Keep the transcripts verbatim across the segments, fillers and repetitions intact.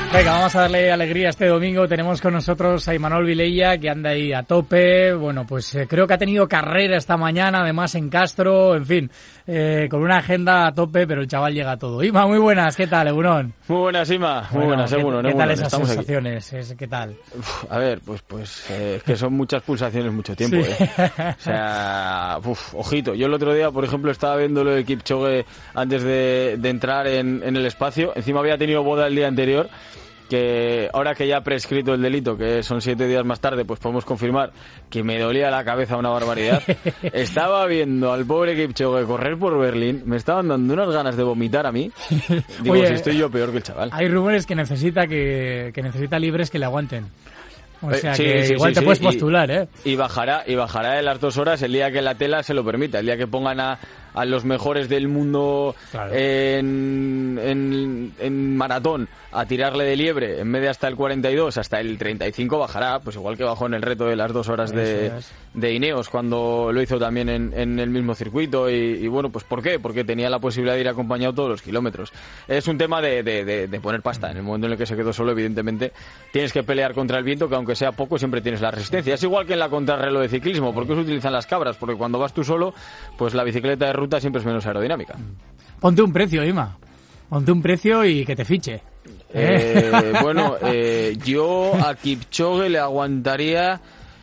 Venga, vamos a darle alegría este domingo. Tenemos con nosotros a Imanol Vilella, que anda ahí a tope. Bueno, pues eh, creo que ha tenido carrera esta mañana, además en Castro, en fin, eh, con una agenda a tope, pero el chaval llega a todo. Ima, muy buenas, ¿qué tal, Egunon? Muy buenas, Ima, muy bueno, buenas, ¿qué, Egunon, ¿qué tal Egunon, esas sensaciones? Es, ¿Qué tal? Uf, a ver, pues pues eh, es que son muchas pulsaciones mucho tiempo, sí. ¿eh? O sea, uf, ojito. Yo el otro día, por ejemplo, estaba viendo lo de Kipchoge antes de, de entrar en, en el espacio. Encima había tenido boda el día anterior, que ahora que ya ha prescrito el delito, que son siete días más tarde, pues podemos confirmar que me dolía la cabeza una barbaridad. Estaba viendo al pobre Kipchoge correr por Berlín, me estaban dando unas ganas de vomitar a mí. Digo, Oye, si estoy yo peor que el chaval. Hay rumores que necesita que, que necesita libres que le aguanten. O sea, eh, sí, que sí, igual sí, te sí. puedes postular, ¿eh? Y, y bajará y bajará de las dos horas el día que la tela se lo permita, el día que pongan a, a los mejores del mundo, claro, en, en, en maratón a tirarle de liebre en media hasta el cuarenta y dos, hasta el treinta y cinco bajará, pues igual que bajó en el reto de las dos horas de, de Ineos, cuando lo hizo también en, en el mismo circuito. Y, y bueno, pues ¿por qué? Porque tenía la posibilidad de ir acompañado todos los kilómetros. Es un tema de, de, de, de poner pasta. En el momento en el que se quedó solo, evidentemente tienes que pelear contra el viento, que aunque sea poco siempre tienes la resistencia. Es igual que en la contrarreloj de ciclismo. ¿Por qué se utilizan las cabras? Porque cuando vas tú solo, pues la bicicleta de ruta siempre es menos aerodinámica. Ponte un precio, Ima. Ponte un precio y que te fiche. Eh, bueno, eh, yo a Kipchoge le aguantaría,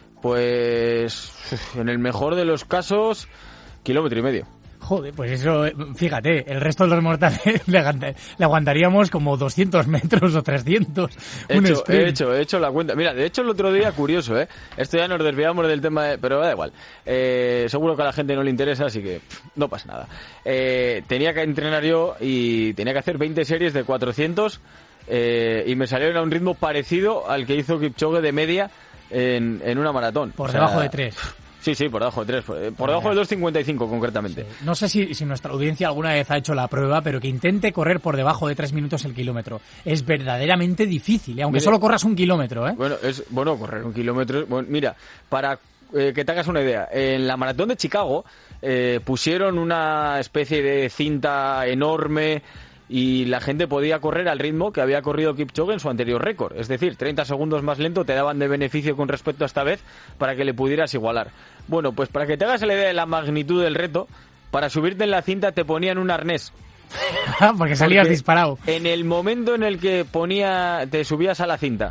pues, en el mejor de los casos, kilómetro y medio. Joder, pues eso, fíjate, el resto de los mortales le, le aguantaríamos como doscientos metros o trescientos. He un hecho, sprint. he hecho, he hecho la cuenta. Mira, de hecho el otro día, curioso, ¿eh? Esto ya nos desviamos del tema, de, pero da igual. Eh, seguro que a la gente no le interesa, así que pff, no pasa nada. Eh, tenía que entrenar yo y tenía que hacer veinte series de cuatrocientos eh, y me salieron a un ritmo parecido al que hizo Kipchoge de media en, en una maratón. Por o sea, debajo de tres. Sí, sí, por debajo de tres, por, por debajo de dos cincuenta y cinco concretamente. Sí. No sé si, si nuestra audiencia alguna vez ha hecho la prueba, pero que intente correr por debajo de tres minutos el kilómetro. Es verdaderamente difícil, ¿eh? Aunque Mire, solo corras un kilómetro, ¿eh? Bueno, es bueno correr un kilómetro. Bueno, mira, para eh, que te hagas una idea, en la maratón de Chicago eh, pusieron una especie de cinta enorme y la gente podía correr al ritmo que había corrido Kipchoge en su anterior récord. Es decir, treinta segundos más lento te daban de beneficio con respecto a esta vez para que le pudieras igualar. Bueno, pues para que te hagas la idea de la magnitud del reto, para subirte en la cinta te ponían un arnés. Porque salías Porque disparado. En el momento en el que ponía, te subías a la cinta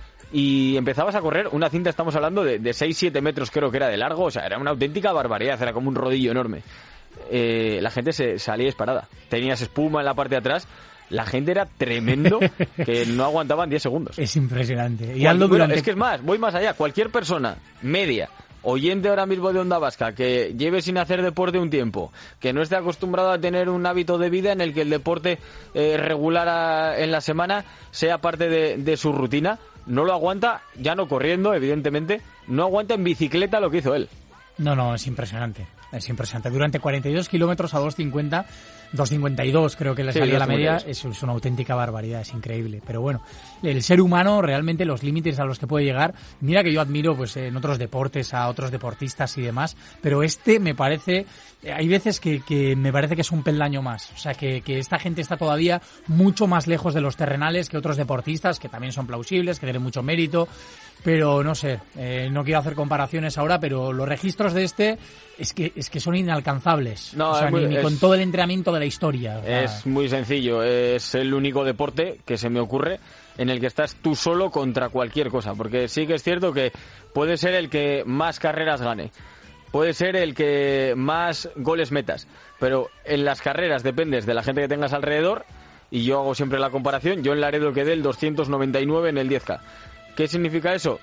y empezabas a correr, una cinta, estamos hablando de, de seis siete metros creo que era de largo, o sea, era una auténtica barbaridad, era como un rodillo enorme. Eh, la gente se salía disparada. Tenías espuma en la parte de atrás. La gente era tremendo, que no aguantaban diez segundos. Es impresionante. Y Cuando, durante... Es que es más, voy más allá. Cualquier persona media, oyente ahora mismo de Onda Vasca, que lleve sin hacer deporte un tiempo, que no esté acostumbrado a tener un hábito de vida en el que el deporte eh, regular a, en la semana sea parte de, de su rutina, no lo aguanta, ya no corriendo, evidentemente, no aguanta en bicicleta lo que hizo él. No, no, es impresionante. Es impresionante. Durante cuarenta y dos kilómetros a dos cincuenta, dos cincuenta y dos creo que le salía sí, la media, es, es una auténtica barbaridad, es increíble. Pero bueno, el ser humano, realmente los límites a los que puede llegar, mira que yo admiro pues en otros deportes a otros deportistas y demás, pero este me parece, hay veces que, que me parece que es un peldaño más. O sea, que, que esta gente está todavía mucho más lejos de los terrenales que otros deportistas, que también son plausibles, que tienen mucho mérito. Pero no sé, eh, no quiero hacer comparaciones ahora, pero los registros de este es que es que son inalcanzables. No, o sea, muy, ni, ni es, con todo el entrenamiento de la historia. O sea. Es muy sencillo, es el único deporte que se me ocurre en el que estás tú solo contra cualquier cosa, porque sí que es cierto que puede ser el que más carreras gane, puede ser el que más goles metas, pero en las carreras dependes de la gente que tengas alrededor, y yo hago siempre la comparación. Yo en Laredo quedé el doscientos noventa y nueve en el diez K. ¿Qué significa eso?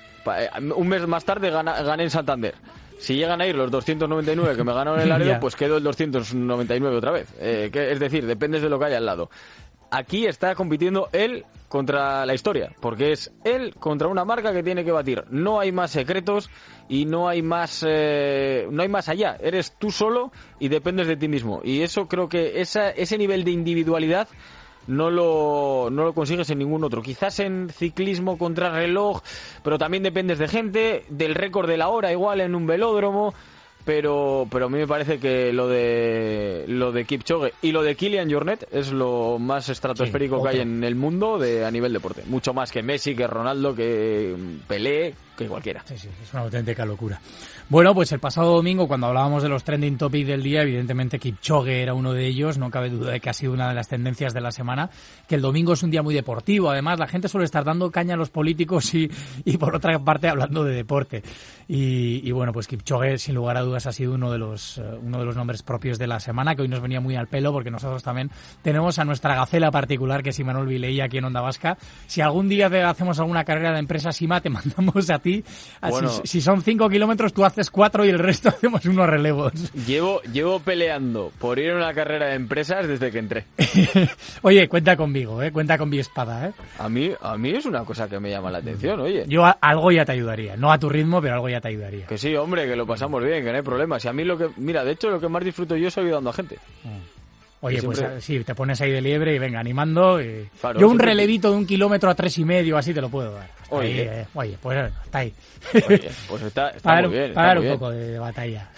Un mes más tarde gana, gané en Santander. Si llegan a ir los doscientos noventa y nueve que me ganaron en el Laredo, yeah. pues quedo el doscientos noventa y nueve otra vez. Eh, que, es decir, dependes de lo que haya al lado. Aquí está compitiendo él contra la historia, porque es él contra una marca que tiene que batir. No hay más secretos y no hay más, eh, no hay más allá. Eres tú solo y dependes de ti mismo. Y eso creo que esa, ese nivel de individualidad no lo, no lo consigues en ningún otro. Quizás en ciclismo contrarreloj, pero también dependes de gente, del récord de la hora igual en un velódromo, pero pero a mí me parece que lo de lo de Kipchoge y lo de Kylian Jornet es lo más estratosférico sí, que hay en el mundo de a nivel deporte, mucho más que Messi, que Ronaldo, que Pelé, que cualquiera. Sí, sí, es una auténtica locura. Bueno, pues el pasado domingo, cuando hablábamos de los trending topics del día, evidentemente Kipchoge era uno de ellos, no cabe duda de que ha sido una de las tendencias de la semana, que el domingo es un día muy deportivo, además la gente suele estar dando caña a los políticos y, y por otra parte hablando de deporte. Y, y bueno, pues Kipchoge sin lugar a dudas ha sido uno de los uh, uno de los nombres propios de la semana, que hoy nos venía muy al pelo porque nosotros también tenemos a nuestra gacela particular, que es Imanol Vilella, aquí en Onda Vasca. Si algún día te hacemos alguna carrera de empresa Sima, te mandamos a ti. Bueno, si, si son cinco kilómetros, tú haces cuatro y el resto hacemos unos relevos. Llevo, llevo peleando por ir a una carrera de empresas desde que entré. Oye, cuenta conmigo, ¿eh? Cuenta con mi espada, ¿eh? A mí, a mí es una cosa que me llama la atención, oye. Yo a, algo ya te ayudaría, no a tu ritmo, pero algo ya te ayudaría. Que sí, hombre, que lo pasamos bien, que no hay problema. Si a mí lo que, mira, de hecho lo que más disfruto yo es ayudando a gente. Mm. Oye, siempre... pues sí, te pones ahí de liebre y venga, animando. Y... Claro, yo un relevito de un kilómetro a tres y medio, así te lo puedo dar. Hasta oye, ahí, eh. Oye, pues está ahí. Oye, pues está, está para, muy bien. Para dar un bien. poco de, de batalla.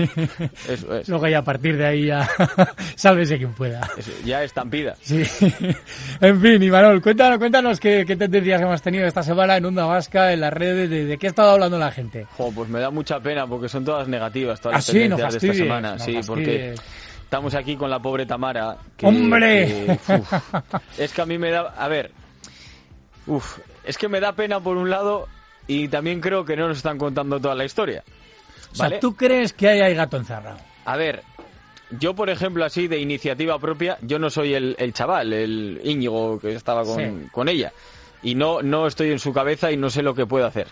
Eso es. Luego ya a partir de ahí ya, sálvese quien pueda. Eso, ya estampida. Sí. En fin, Imanol, cuéntanos, cuéntanos qué, qué tendencias hemos tenido esta semana en Onda Vasca, en las redes, de, de qué ha estado hablando la gente. Jo, pues me da mucha pena porque son todas negativas, todas ¿Ah, las sí? tendencias No de esta semana. no sí, fastidies. Porque estamos aquí con la pobre Tamara. Que, ¡Hombre! Que, uf, es que a mí me da... A ver, uf, es que me da pena por un lado y también creo que no nos están contando toda la historia. ¿Vale? O sea, ¿tú crees que ahí hay gato encerrado? A ver, yo por ejemplo así de iniciativa propia, yo no soy el, el chaval, el Íñigo que estaba con, sí. con ella. Y no, no estoy en su cabeza y no sé lo que puede hacer.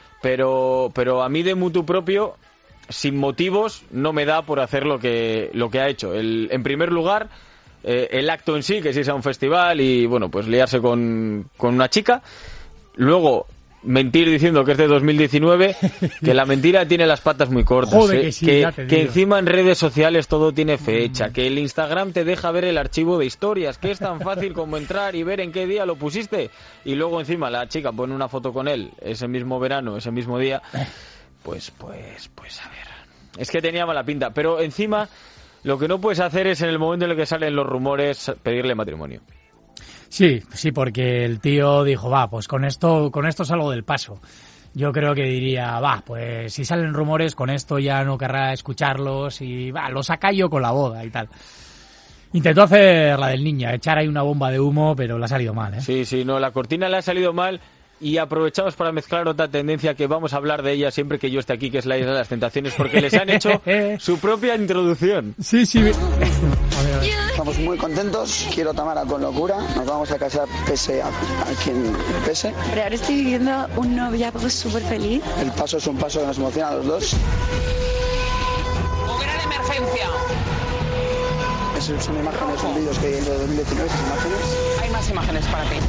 Pero, pero a mí de mutu propio... sin motivos no me da por hacer lo que lo que ha hecho. El, en primer lugar, eh, el acto en sí, que sí sea un festival y bueno, pues liarse con, con una chica. Luego, mentir diciendo que es de dos mil diecinueve, que la mentira tiene las patas muy cortas. Joder, ¿eh? que, sí, que, que encima en redes sociales todo tiene fecha, mm. que el Instagram te deja ver el archivo de historias, que es tan fácil como entrar y ver en qué día lo pusiste. Y luego encima la chica pone una foto con él ese mismo verano, ese mismo día. Pues, pues, pues, a ver. Es que tenía mala pinta. Pero encima, lo que no puedes hacer es en el momento en el que salen los rumores pedirle matrimonio. Sí, sí, porque el tío dijo, va, pues con esto, con esto salgo del paso. Yo creo que diría, va, pues si salen rumores, con esto ya no querrá escucharlos y va, los acallo con la boda y tal. Intentó hacer la del niña, echar ahí una bomba de humo, pero le ha salido mal, ¿eh? Sí, sí, no, la cortina le ha salido mal. Y aprovechamos para mezclar otra tendencia que vamos a hablar de ella siempre que yo esté aquí, que es la Isla de las Tentaciones, porque les han hecho su propia introducción. Sí, sí. Estamos muy contentos, quiero Tamara con locura, nos vamos a casar pese a, a quien pese. Pero ahora estoy viviendo un noviazgo súper feliz. El paso es un paso que nos emociona a los dos. Hoguera de emergencia. Es, son imágenes, son vídeos que hay de dos mil diecinueve, esas imágenes. Hay más imágenes para ti.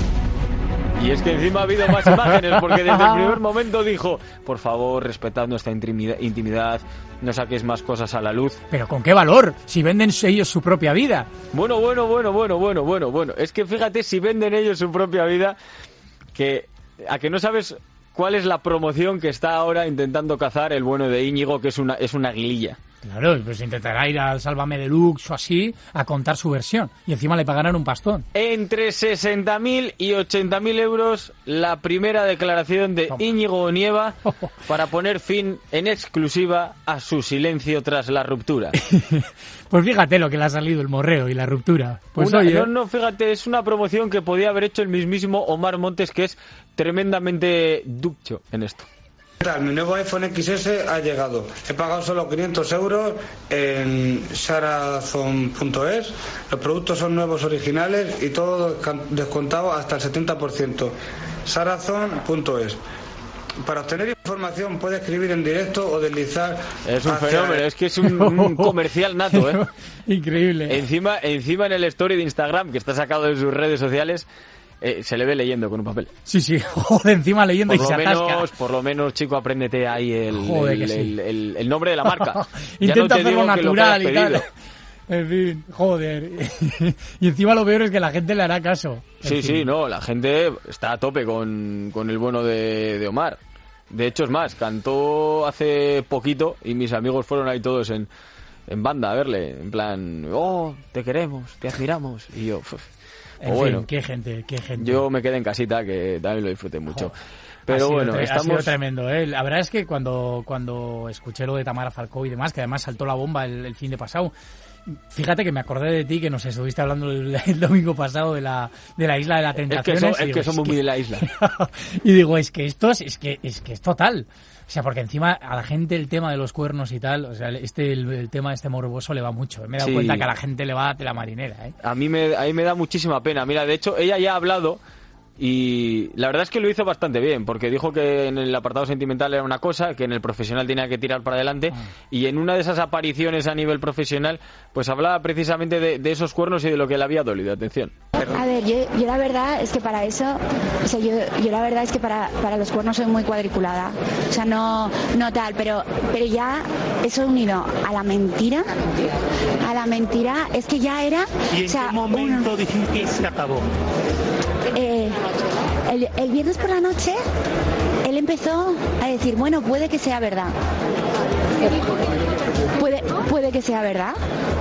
Y es que encima ha habido más imágenes, porque desde el primer momento dijo, por favor, respetad nuestra intimidad, no saquéis más cosas a la luz. ¿Pero con qué valor? Si venden ellos su propia vida. Bueno, bueno, bueno, bueno, bueno, bueno, bueno. Es que fíjate, si venden ellos su propia vida, que a que no sabes cuál es la promoción que está ahora intentando cazar el bueno de Íñigo, que es una, es una aguililla. Claro, pues intentará ir al Sálvame Deluxe o así a contar su versión. Y encima le pagarán un pastón. Entre sesenta mil y ochenta mil euros la primera declaración de Toma. Íñigo Onieva para poner fin en exclusiva a su silencio tras la ruptura. Pues fíjate lo que le ha salido el morreo y la ruptura. Pues una, oye, no, no, fíjate, es una promoción que podía haber hecho el mismísimo Omar Montes, que es tremendamente ducho en esto. Mi nuevo iPhone X S ha llegado. He pagado solo quinientos euros en sarazon punto es. Los productos son nuevos, originales y todo descontado hasta el setenta por ciento. sarazon punto es. Para obtener información puede escribir en directo o deslizar. Es un fenómeno, el... es que es un, un comercial nato, ¿eh? Increíble. Encima, encima en el story de Instagram, que está sacado de sus redes sociales, Eh, se le ve leyendo con un papel. Sí, sí, joder, encima leyendo por y se menos, atasca. Por lo menos, chico, apréndete ahí el, joder, el, que sí. el, el, el nombre de la marca. Intenta no hacerlo natural y tal. pedido. En fin, joder. Y encima lo peor es que la gente le hará caso. Sí, en fin. sí, no, la gente está a tope con, con el bueno de, de Omar. De hecho, es más, cantó hace poquito y mis amigos fueron ahí todos en, en banda a verle. En plan, oh, te queremos, te admiramos. Y yo, uf, en bueno, fin, qué gente, qué gente. Yo me quedé en casita, que también lo disfruté mucho. Joder. Pero ha bueno, tre- estamos... ha sido tremendo, ¿eh? La verdad es que cuando, cuando escuché lo de Tamara Falcó y demás, que además saltó la bomba el, el fin de pasado, fíjate que me acordé de ti, que nos estuviste hablando el, el domingo pasado de la, de la isla de la tentación. Es que, so, es digo, que somos es muy que... de la isla. Y digo, es que esto es, es que es que es total. O sea, porque encima a la gente el tema de los cuernos y tal, o sea, este el, el tema este morboso le va mucho. Me he dado sí. cuenta que a la gente le va de la marinera, ¿eh? A mí me, a mí me da muchísima pena. Mira, de hecho, ella ya ha hablado. Y la verdad es que lo hizo bastante bien, porque dijo que en el apartado sentimental era una cosa, que en el profesional tenía que tirar para adelante, ah. y en una de esas apariciones a nivel profesional, pues hablaba precisamente de, de esos cuernos y de lo que le había dolido. Atención. A ver, yo, yo la verdad es que para eso, o sea, yo, yo la verdad es que para, para los cuernos soy muy cuadriculada, o sea, no, no tal, pero, pero ya eso unido a la mentira, a la mentira, es que ya era... ¿Y en o sea, qué momento un, dicen que se acabó? Eh, el, el viernes por la noche él empezó a decir, bueno, puede que sea verdad, puede, puede que sea verdad,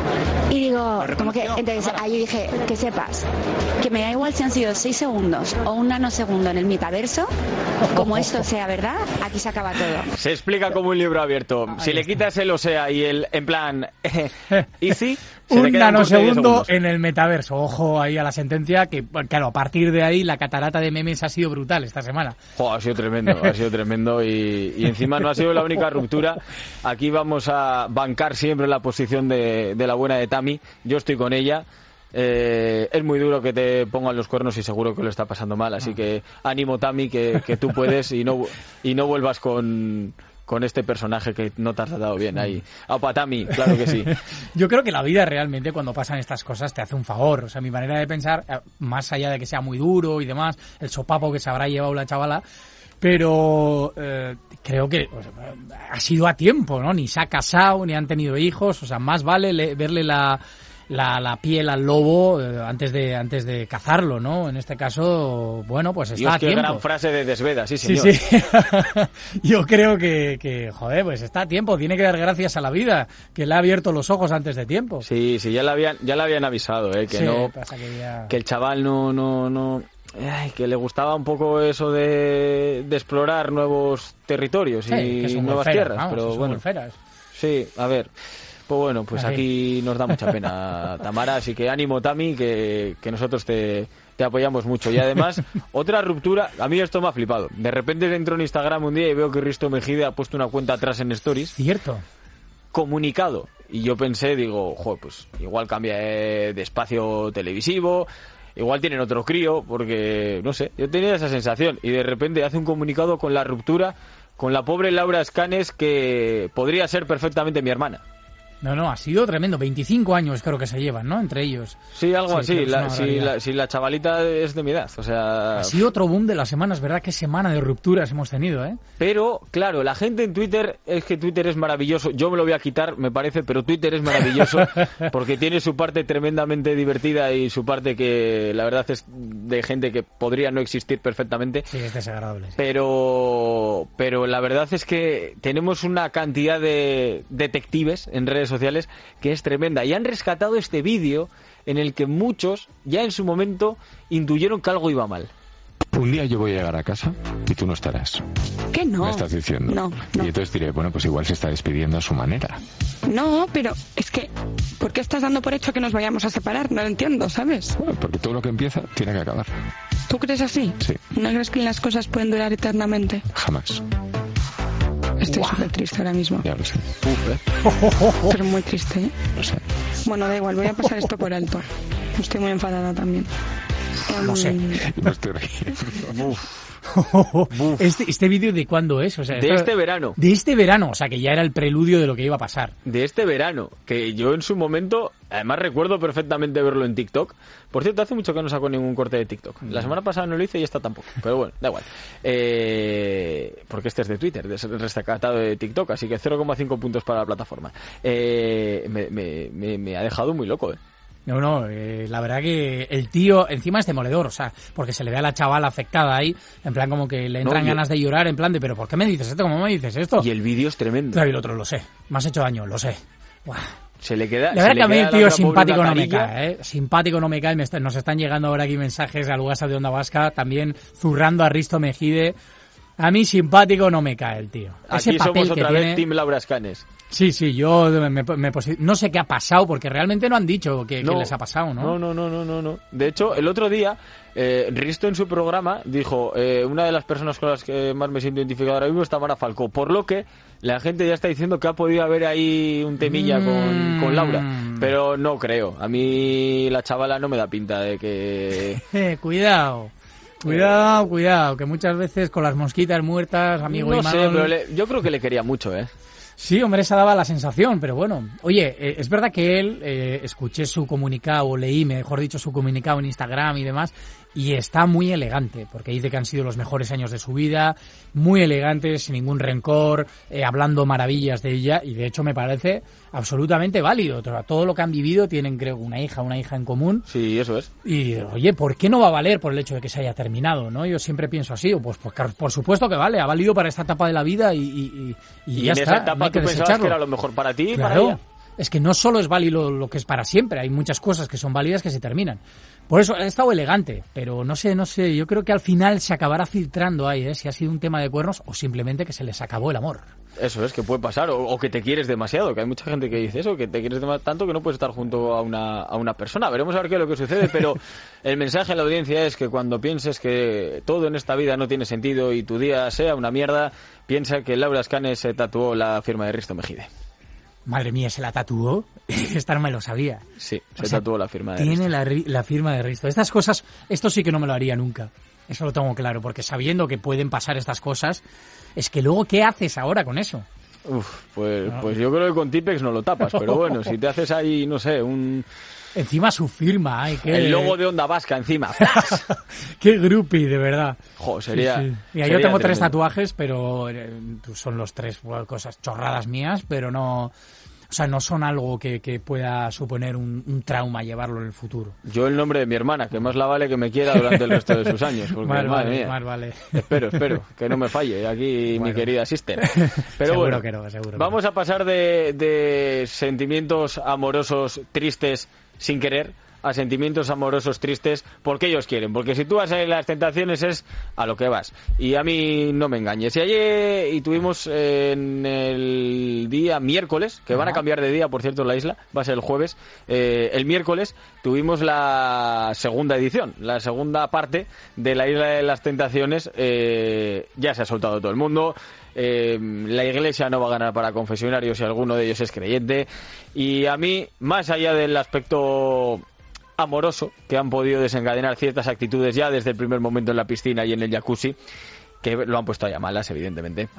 y digo, como que, entonces ahí dije, que sepas que me da igual si han sido seis segundos o un nanosegundo en el metaverso, como esto sea verdad, aquí se acaba todo. Se explica como un libro abierto. Si le quitas el o sea y el, en plan, eh, easy, se un nanosegundo en el metaverso. Ojo ahí a la sentencia, que claro, a partir de ahí la catarata de memes ha sido brutal esta semana. Jo, ha sido tremendo, ha sido tremendo y, y encima no ha sido la única ruptura. Aquí vamos a bancar siempre la posición de, de la buena de Tami. Yo estoy con ella. Eh, es muy duro que te pongan los cuernos y seguro que lo está pasando mal, así que ánimo, Tami, que, que tú puedes y no, y no vuelvas con... con este personaje que no te has tratado bien ahí. ¡Opa, Tami! Claro que sí. Yo creo que la vida realmente, cuando pasan estas cosas, te hace un favor. O sea, mi manera de pensar, más allá de que sea muy duro y demás, el sopapo que se habrá llevado la chavala, pero eh, creo que o sea, ha sido a tiempo, ¿no? Ni se ha casado, ni han tenido hijos, o sea, más vale le, verle la... La, la piel al lobo eh, antes de antes de cazarlo, ¿no? En este caso, bueno, pues está Dios, a tiempo. qué gran frase de Desveda, sí, señor. Sí, sí. Yo creo que, que, joder, pues está a tiempo. Tiene que dar gracias a la vida, que le ha abierto los ojos antes de tiempo. Sí, sí, ya le habían, ya le habían avisado, ¿eh? Que sí, no, pasa que, ya... que el chaval no, no, no... Ay, que le gustaba un poco eso de, de explorar nuevos territorios sí, y que nuevas golfera, tierras, vamos, pero bueno. Golferas. Sí, a ver... Pues bueno, pues aquí nos da mucha pena, Tamara, así que ánimo, Tami, que, que nosotros te, te apoyamos mucho. Y además, otra ruptura, a mí esto me ha flipado. De repente entro en Instagram un día y veo que Risto Mejide ha puesto una cuenta atrás en Stories. Cierto. Comunicado. Y yo pensé, digo, joder, pues igual cambia de espacio televisivo, igual tienen otro crío, porque, no sé, yo tenía esa sensación. Y de repente hace un comunicado con la ruptura con la pobre Laura Escanes, que podría ser perfectamente mi hermana. No, no, ha sido tremendo. veinticinco años creo que se llevan, ¿no? Entre ellos. Sí, algo sí, así. La, si, la, si la chavalita es de mi edad, o sea... Ha sido otro boom de la semana, es verdad. Qué semana de rupturas hemos tenido, ¿eh? Pero, claro, la gente en Twitter, es que Twitter es maravilloso. Yo me lo voy a quitar, me parece, pero Twitter es maravilloso porque tiene su parte tremendamente divertida y su parte que, la verdad, es de gente que podría no existir perfectamente. Sí, es desagradable. Sí. Pero, pero la verdad es que tenemos una cantidad de detectives en redes sociales que es tremenda y han rescatado este vídeo en el que muchos ya en su momento intuyeron que algo iba mal. Un día yo voy a llegar a casa y tú no estarás. ¿Qué no? Me estás diciendo. No, no. Y entonces diré, bueno, pues igual se está despidiendo a su manera. No, pero es que, ¿por qué estás dando por hecho que nos vayamos a separar? No lo entiendo, ¿sabes? Bueno, porque todo lo que empieza tiene que acabar. ¿Tú crees así? Sí. ¿No crees que las cosas pueden durar eternamente? Jamás. Estoy súper triste ahora mismo. Ya lo sé. Uf, ¿eh? Pero muy triste, ¿eh? Lo sé. Bueno, da igual, voy a pasar esto por alto. Estoy muy enfadada también. No sé. No estoy riendo. Uf. Este, este vídeo ¿de cuándo es? O sea, de esto, este verano. De este verano, o sea que ya era el preludio de lo que iba a pasar. De este verano, que yo en su momento, además recuerdo perfectamente verlo en TikTok. Por cierto, hace mucho que no saco ningún corte de TikTok. La semana pasada no lo hice y esta tampoco, pero bueno, da igual. Eh, porque este es de Twitter, es rescatado de TikTok, así que cero coma cinco puntos para la plataforma. Eh, me, me, me, me ha dejado muy loco, eh. No, no, eh, la verdad que el tío encima es demoledor, o sea, porque se le ve a la chavala afectada ahí, en plan como que le entran no, ganas de llorar, en plan de, pero ¿por qué me dices esto? ¿Cómo me dices esto? Y el vídeo es tremendo. Claro, y el otro, lo sé, me has hecho daño, lo sé. Buah. Se le queda. La verdad que a mí el tío simpático no me cae, ¿eh? Simpático no me cae, me está, nos están llegando ahora aquí mensajes al WhatsApp de Onda Vasca, también zurrando a Risto Mejide. A mí simpático no me cae el tío. Ese aquí papel somos otra que vez tiene... Team Laura Escanes. Sí, sí, yo me, me, me no sé qué ha pasado, porque realmente no han dicho qué no, les ha pasado, ¿no? No, no, no, no, no, no. De hecho, el otro día, eh, Risto en su programa dijo, eh, una de las personas con las que más me siento identificado ahora mismo es Tamara Falcó, por lo que la gente ya está diciendo que ha podido haber ahí un temilla mm. con, con Laura, pero no creo. A mí la chavala no me da pinta de que... Cuidado. Cuidado, eh, cuidado, que muchas veces con las mosquitas muertas, amigo no y sé, pero le, yo creo que le quería mucho, ¿eh? Sí, hombre, esa daba la sensación, pero bueno. Oye, eh, es verdad que él, eh, escuché su comunicado, o leí, mejor dicho, su comunicado en Instagram y demás, y está muy elegante, porque dice que han sido los mejores años de su vida, muy elegantes, sin ningún rencor, eh, hablando maravillas de ella, y de hecho me parece absolutamente válido. Todo lo que han vivido, tienen creo una hija, una hija en común. Sí, eso es. Y oye, ¿por qué no va a valer por el hecho de que se haya terminado, no? Yo siempre pienso así, pues, pues por supuesto que vale, ha valido para esta etapa de la vida y, y, y, y y ya en está. Esa etapa no tú pensabas que era lo mejor para ti y claro, para ella. Es que no solo es válido lo que es para siempre, hay muchas cosas que son válidas que se terminan. Por eso ha estado elegante, pero no sé, no sé, yo creo que al final se acabará filtrando ahí, ¿eh? Si ha sido un tema de cuernos o simplemente que se les acabó el amor. Eso es, que puede pasar, o, o que te quieres demasiado, que hay mucha gente que dice eso, que te quieres tanto que no puedes estar junto a una, a una persona. Veremos a ver qué es lo que sucede, pero el mensaje a la audiencia es que cuando pienses que todo en esta vida no tiene sentido y tu día sea una mierda, piensa que Laura Escanes se tatuó la firma de Risto Mejide. Madre mía, ¿se la tatuó? Esta no me lo sabía. Sí, se o sea, tatuó la firma de tiene Risto. Tiene la, la firma de Risto. Estas cosas, esto sí que no me lo haría nunca. Eso lo tengo claro, porque sabiendo que pueden pasar estas cosas, es que luego, ¿qué haces ahora con eso? Uf, pues, no. pues yo creo que con Tipex no lo tapas, pero bueno, si te haces ahí, no sé, un... Encima su firma, ay, qué... El logo de Onda Vasca encima. Qué groupie, de verdad. Jo, sería... Sí, sí. Mira, sería yo tengo tremendo. tres tatuajes, pero eh, son los tres bueno, cosas chorradas mías, pero no... O sea, no son algo que, que pueda suponer un, un trauma llevarlo en el futuro. Yo el nombre de mi hermana, que más la vale que me quiera durante el resto de sus años. Porque, mal, madre vale, mía, mal, vale. Espero, espero, que no me falle aquí bueno. mi querida sister. Pero seguro bueno, que no, seguro vamos que no. a pasar de, de sentimientos amorosos tristes sin querer a sentimientos amorosos tristes porque ellos quieren, porque si tú vas a las tentaciones es a lo que vas y a mí no me engañes. Y ayer y tuvimos en el día miércoles, que van a cambiar de día por cierto en la isla, va a ser el jueves, eh, el miércoles tuvimos la segunda edición, la segunda parte de la Isla de las Tentaciones. Eh, ya se ha soltado todo el mundo. Eh, la iglesia no va a ganar para confesionarios si alguno de ellos es creyente, y a mí, más allá del aspecto amoroso que han podido desencadenar ciertas actitudes ya desde el primer momento en la piscina y en el jacuzzi, que lo han puesto ya malas evidentemente,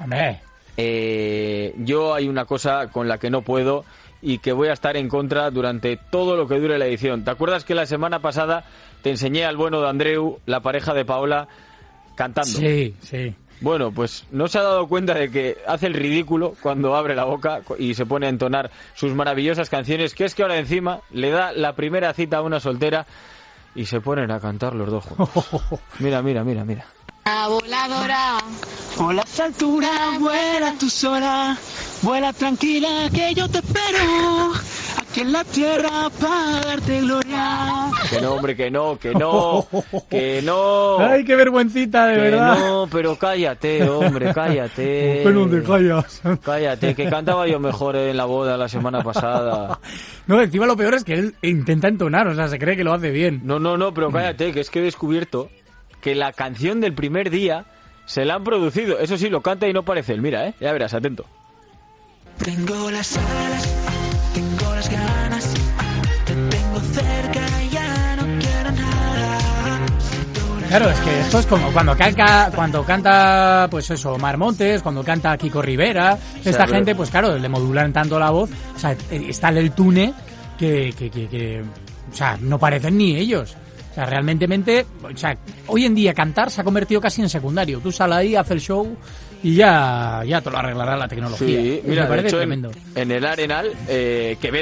eh, yo hay una cosa con la que no puedo y que voy a estar en contra durante todo lo que dure la edición. ¿Te acuerdas que la semana pasada te enseñé al bueno de Andreu, la pareja de Paola, cantando? Sí, sí. Bueno, pues no se ha dado cuenta de que hace el ridículo cuando abre la boca y se pone a entonar sus maravillosas canciones, que es que ahora encima le da la primera cita a una soltera y se ponen a cantar los dos juntos. Mira, mira, mira, mira. La voladora, por las alturas, vuela tú sola, vuela tranquila que yo te espero, aquí en la tierra para darte gloria. Que no, hombre, que no, que no, que no. Ay, qué vergüencita, de que verdad. No, pero cállate, hombre, cállate. ¿Por qué no te callas? Cállate, que cantaba yo mejor en la boda la semana pasada. No, encima lo peor es que él intenta entonar, o sea, se cree que lo hace bien. No, no, no, pero cállate, que es que he descubierto que la canción del primer día se la han producido. Eso sí, lo canta y no parece él. Mira, ¿eh? Ya verás, atento. Tengo las alas, tengo las ganas, te tengo cerca y ya no quiero nada. Claro, es que esto es como cuando canta, cuando canta pues eso, Omar Montes, cuando canta Kiko Rivera, esta o sea, gente, pero... pues claro, le modulan tanto la voz, o sea, está el tune que, que, que, que o sea, no parecen ni ellos. O sea, realmente, o sea, hoy en día cantar se ha convertido casi en secundario. Tú sal ahí, haz el show y ya, ya te lo arreglará la tecnología. Sí, mira, me parece de hecho, tremendo. En, en el Arenal, eh, Quevedo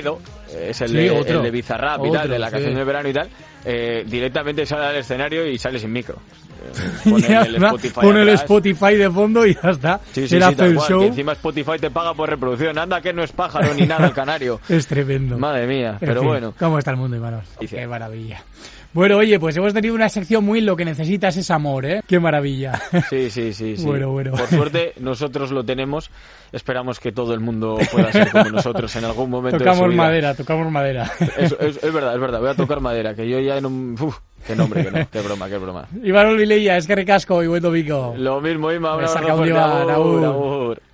es el, Sí, de, otro. el de Bizarrap y Otro, tal, de la sí. canción de verano y tal, eh, directamente sale al escenario y sale sin micro. Eh, pone Ya el está, Spotify pone el atrás. Spotify de fondo y ya está. Sí, sí, Él sí, hace tal el cual, show. que encima Spotify te paga por reproducción. Anda que no es pájaro ni nada el canario. Es tremendo. Madre mía, En pero fin, bueno. ¿Cómo está el mundo, Imanol? Dice. Qué maravilla. Bueno, oye, pues hemos tenido una sección muy lo que necesitas es amor, ¿eh? Qué maravilla. Sí, sí, sí, sí. Bueno, bueno. Por suerte nosotros lo tenemos. Esperamos que todo el mundo pueda ser como nosotros en algún momento de su Tocamos vida. madera, tocamos madera. Es, es, es verdad, es verdad. Voy a tocar madera, que yo ya en un... Uf, qué nombre, que no. Qué broma, qué broma. Imanol Vilella, es que recasco y buen domingo. Lo mismo, Ima. Un Besarka abrazo handi fuerte. bat, Agur, agur. agur.